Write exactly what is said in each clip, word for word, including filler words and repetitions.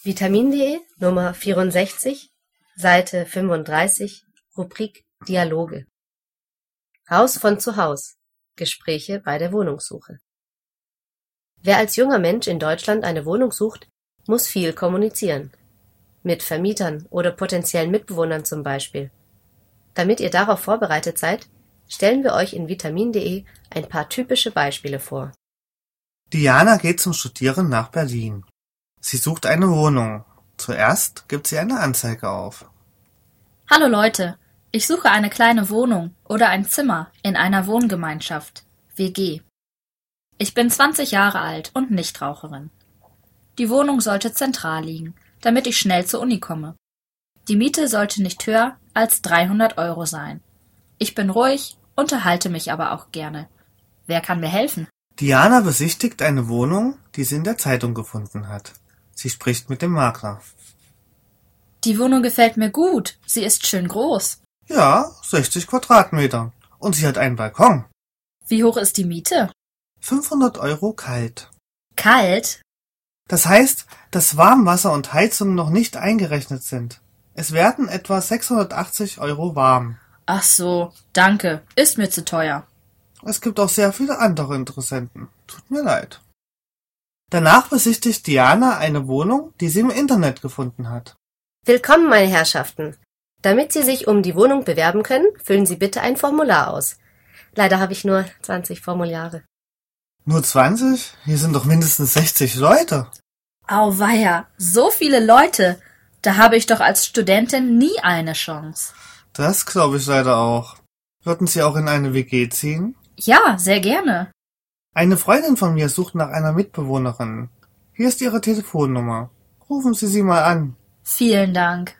Vitamin.de, Nummer vierundsechzig, Seite fünfunddreißig, Rubrik Dialoge. Haus von zu Haus. Gespräche bei der Wohnungssuche. Wer als junger Mensch in Deutschland eine Wohnung sucht, muss viel kommunizieren. Mit Vermietern oder potenziellen Mitbewohnern zum Beispiel. Damit ihr darauf vorbereitet seid, stellen wir euch in Vitamin.de ein paar typische Beispiele vor. Diana geht zum Studieren nach Berlin. Sie sucht eine Wohnung. Zuerst gibt sie eine Anzeige auf. Hallo Leute, ich suche eine kleine Wohnung oder ein Zimmer in einer Wohngemeinschaft, W G. Ich bin zwanzig Jahre alt und Nichtraucherin. Die Wohnung sollte zentral liegen, damit ich schnell zur Uni komme. Die Miete sollte nicht höher als dreihundert Euro sein. Ich bin ruhig, unterhalte mich aber auch gerne. Wer kann mir helfen? Diana besichtigt eine Wohnung, die sie in der Zeitung gefunden hat. Sie spricht mit dem Makler. Die Wohnung gefällt mir gut. Sie ist schön groß. Ja, sechzig Quadratmeter. Und sie hat einen Balkon. Wie hoch ist die Miete? fünfhundert Euro kalt. Kalt? Das heißt, dass Warmwasser und Heizung noch nicht eingerechnet sind. Es werden etwa sechshundertachtzig Euro warm. Ach so, danke. Ist mir zu teuer. Es gibt auch sehr viele andere Interessenten. Tut mir leid. Danach besichtigt Diana eine Wohnung, die sie im Internet gefunden hat. Willkommen, meine Herrschaften. Damit Sie sich um die Wohnung bewerben können, füllen Sie bitte ein Formular aus. Leider habe ich nur zwanzig Formulare. Nur zwanzig? Hier sind doch mindestens sechzig Leute. Auweia, so viele Leute. Da habe ich doch als Studentin nie eine Chance. Das glaube ich leider auch. Würden Sie auch in eine W G ziehen? Ja, sehr gerne. Eine Freundin von mir sucht nach einer Mitbewohnerin. Hier ist ihre Telefonnummer. Rufen Sie sie mal an. Vielen Dank.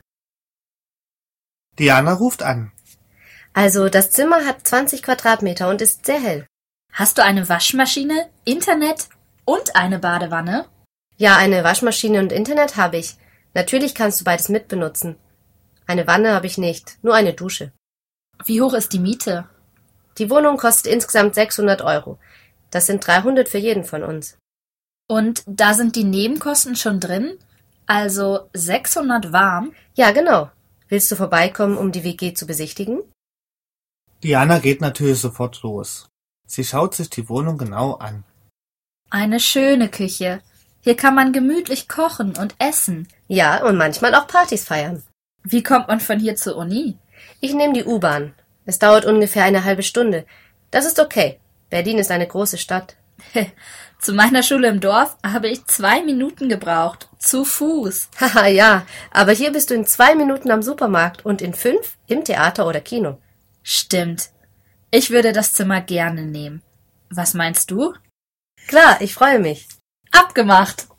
Diana ruft an. Also, das Zimmer hat zwanzig Quadratmeter und ist sehr hell. Hast du eine Waschmaschine, Internet und eine Badewanne? Ja, eine Waschmaschine und Internet habe ich. Natürlich kannst du beides mitbenutzen. Eine Wanne habe ich nicht, nur eine Dusche. Wie hoch ist die Miete? Die Wohnung kostet insgesamt sechshundert Euro. Das sind dreihundert für jeden von uns. Und da sind die Nebenkosten schon drin? Also sechshundert warm? Ja, genau. Willst du vorbeikommen, um die W G zu besichtigen? Diana geht natürlich sofort los. Sie schaut sich die Wohnung genau an. Eine schöne Küche. Hier kann man gemütlich kochen und essen. Ja, und manchmal auch Partys feiern. Wie kommt man von hier zur Uni? Ich nehme die U-Bahn. Es dauert ungefähr eine halbe Stunde. Das ist okay. Berlin ist eine große Stadt. Zu meiner Schule im Dorf habe ich zwei Minuten gebraucht. Zu Fuß. Haha, ja. Aber hier bist du in zwei Minuten am Supermarkt und in fünf im Theater oder Kino. Stimmt. Ich würde das Zimmer gerne nehmen. Was meinst du? Klar, ich freue mich. Abgemacht.